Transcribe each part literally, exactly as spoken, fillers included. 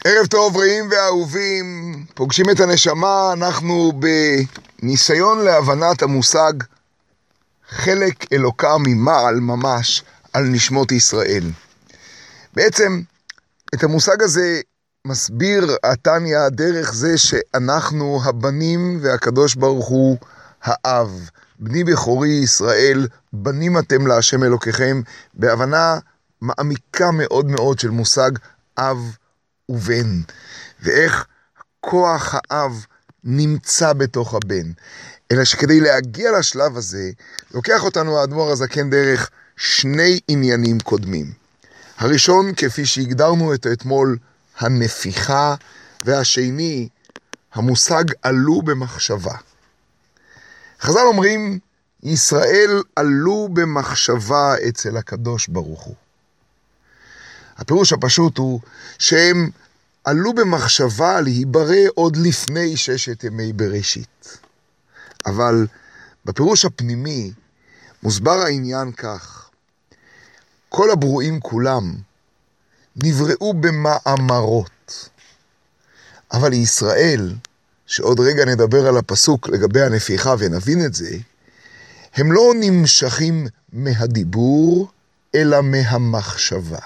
ערב טוב רעים ואהובים, פוגשים את הנשמה, אנחנו בניסיון להבנת המושג חלק אלוקה ממעל ממש על נשמות ישראל. בעצם את המושג הזה מסביר התניא דרך זה שאנחנו הבנים והקדוש ברוך הוא האב. בני בכורי ישראל, בנים אתם להשם אלוקיכם, בהבנה מעמיקה מאוד מאוד של מושג אב ובן, ואיך כוח האב נמצא בתוך הבן. אלא שכדי להגיע לשלב הזה, לוקח אותנו האדמו"ר הזקן דרך שני עניינים קודמים. הראשון, כפי שהגדרנו את אתמול, הנפיחה, והשני, המושג עלו במחשבה. חז"ל אומרים, ישראל עלו במחשבה אצל הקדוש ברוך הוא. הפירוש הפשוט הוא שהם עלו במחשבה להיברא עוד לפני ששת ימי בראשית. אבל בפירוש הפנימי מוסבר העניין כך: כל הברואים כולם נבראו במאמרות, אבל ישראל, שעוד רגע נדבר על הפסוק לגבי הנפיחה ונבין את זה, הם לא נמשכים מהדיבור אלא מהמחשבה.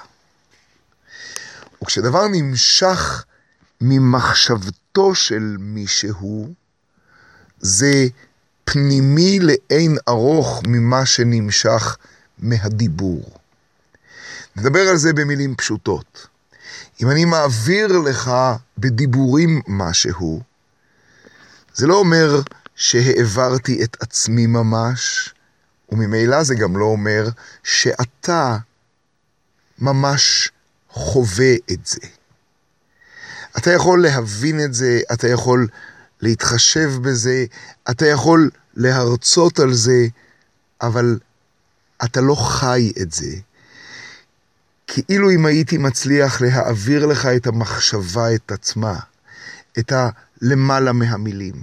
וכשדבר נמשך ממחשבתו של מישהו, זה פנימי לאין ארוך ממה שנמשך מהדיבור. נדבר על זה במילים פשוטות. אם אני מעביר לך בדיבורים משהו, זה לא אומר שהעברתי את עצמי ממש, וממילא זה גם לא אומר שאתה ממש חווה את זה. אתה יכול להבין את זה, אתה יכול להתחשב בזה, אתה יכול להרצות על זה, אבל אתה לא חי את זה. כאילו אם הייתי מצליח להעביר לך את המחשבה, את עצמה, את הלמעלה מהמילים.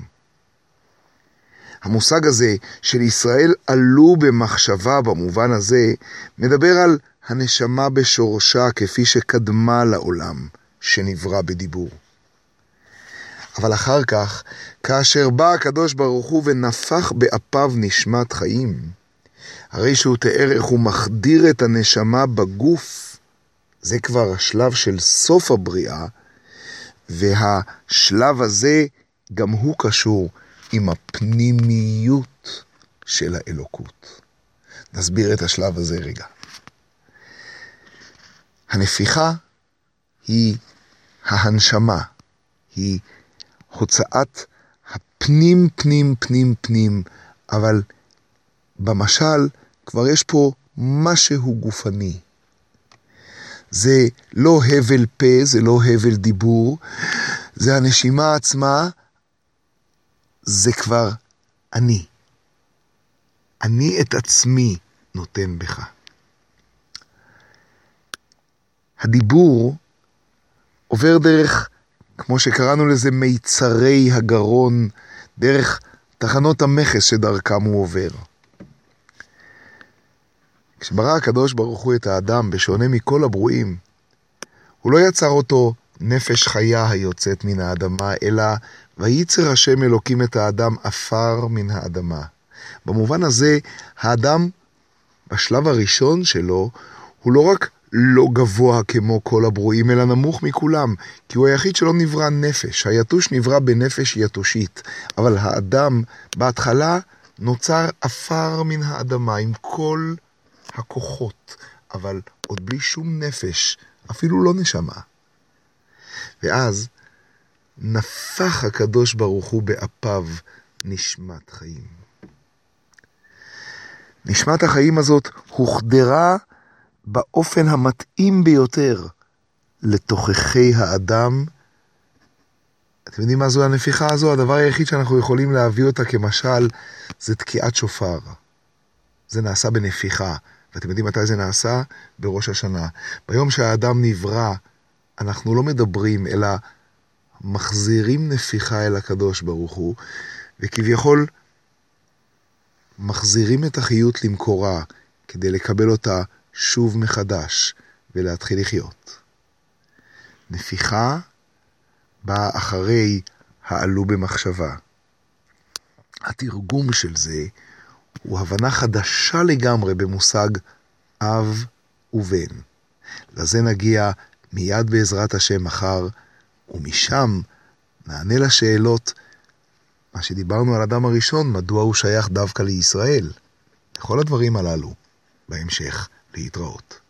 המושג הזה של ישראל עלו במחשבה במובן הזה, מדבר על הנשמה בשורשה כפי שקדמה לעולם שנברא בדיבור. אבל אחר כך, כאשר בא הקדוש ברוך הוא ונפח באפיו נשמת חיים, הרי שהוא תיאר איך הוא מחדיר את הנשמה בגוף, זה כבר השלב של סוף הבריאה, והשלב הזה גם הוא קשור עם הפנימיות של האלוקות. נסביר את השלב הזה רגע. הנפיחה היא ההנשמה, היא הוצאת הפנים פנים פנים פנים, אבל במשל כבר יש פה משהו גופני. זה לא הבל פה, זה לא הבל דיבור, זה הנשימה עצמה, זה כבר אני. אני את עצמי נותן בך. הדיבור עובר דרך, כמו שקראנו לזה, מיצרי הגרון, דרך תחנות המכס שדרכם הוא עובר. כשברא הקדוש ברוך הוא את האדם, בשונה מכל הברואים, הוא לא יצר אותו נפש חיה היוצאת מן האדמה, אלא וייצר השם אלוקים את האדם עפר מן האדמה. במובן הזה, האדם, בשלב הראשון שלו, הוא לא רק לא גבוה כמו כל הברואים, אלא נמוך מכולם, כי הוא היחיד שלא נברא נפש. היתוש נברא בנפש יתושית, אבל האדם בהתחלה נוצר עפר מן האדמה עם כל הכוחות, אבל עוד בלי שום נפש, אפילו לא נשמה. ואז נפח הקדוש ברוך הוא באפיו נשמת חיים. נשמת החיים הזאת הוחדרה באופן המתאים ביותר לתוככי האדם. אתם יודעים מה זו הנפיחה הזו? הדבר היחיד שאנחנו יכולים להביא אותה כמשל זה תקיעת שופר. זה נעשה בנפיחה. ואתם יודעים מתי זה נעשה? בראש השנה. ביום שהאדם נברא, אנחנו לא מדברים, אלא מחזירים נפיחה אל הקדוש ברוך הוא, וכביכול מחזירים את החיות למקורה, כדי לקבל אותה שוב מחדש, ולהתחיל לחיות. נפיחה באה אחרי העלו במחשבה. התרגום של זה הוא הבנה חדשה לגמרי במושג אב ובן. לזה נגיע מיד בעזרת השם מחר, ומשם נענה לשאלות, מה שדיברנו על אדם הראשון, מדוע הוא שייך דווקא לישראל. לכל הדברים הללו, בהמשך להתראות.